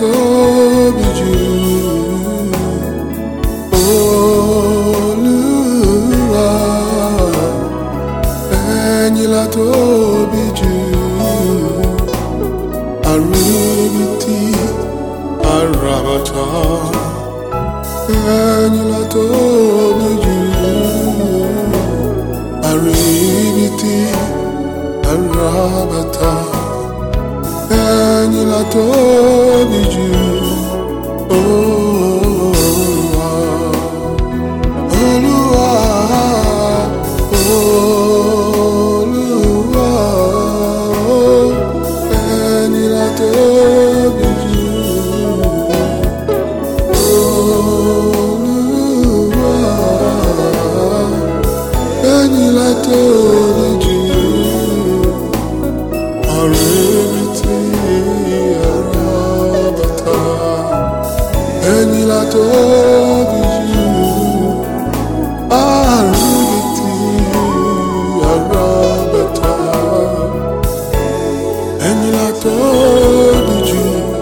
tóbi jù. Olúwa, ẹ̀yin la tóbi jù. Àríbitì àràbàtà, ẹ̀yin la tóbi jù. Àríbitì àràbàtà, ẹ̀yin la tóbi jù. Olúwa, Olúwa, Olúwa, ẹ̀yin la tóbi jù. Olúwa, ẹ̀yin la tóbi jù. Àríbitì àràbàtà, ẹ̀yin la tóbi jù. Àríbitì àràbàtà, ẹ̀yin la tóbi jù.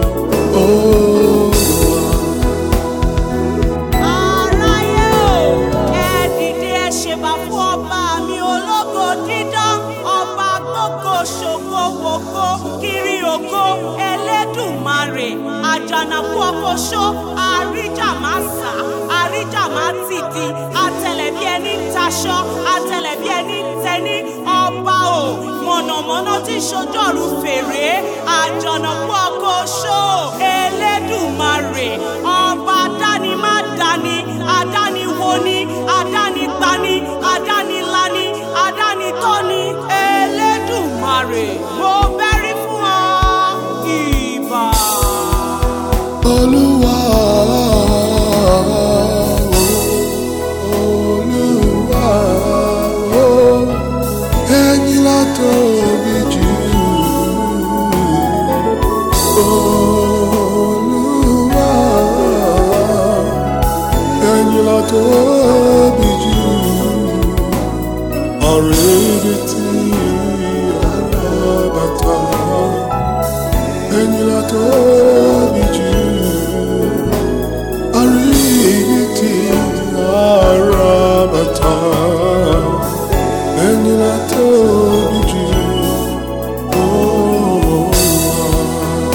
Aráyé o, ẹ dìde ẹ ṣèbà fún ọba mi ológo dídán, ọba gbogbo ṣògo wògo kiri ògo Ẹlẹ́dùmarè, àjànàkú ọkọ̀ṣọ́, àríjà máa sà, àríjà máa tìdí, àtẹlẹ̀ bí ẹni ń taṣọ, àtẹlẹ̀ bí ẹni ń tẹní, ọba o, mọ̀nàmọ́ná tí ṣojọ́rù fèrè, àjànàkú ọkọ̀ṣọ́, Ẹlẹ́dùmarè, ọba dáni má dáni, adáni woni, adáni gbani, adáni lani, adáni tọ́ni, Ẹlẹ́dùmarè, mo bẹ́rí fún ọ, ìbà. Olúwa, Olúwa, ẹ̀yin la tóbi jù. Olúwa, ẹ̀yin la tóbi jù. Àríbitì àràbàtà, ẹ̀yin la tóbi jù. Àríbitì àràbàtà, ẹ̀yin la tóbi jù.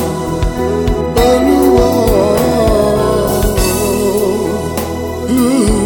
Olúwa, Olúwa,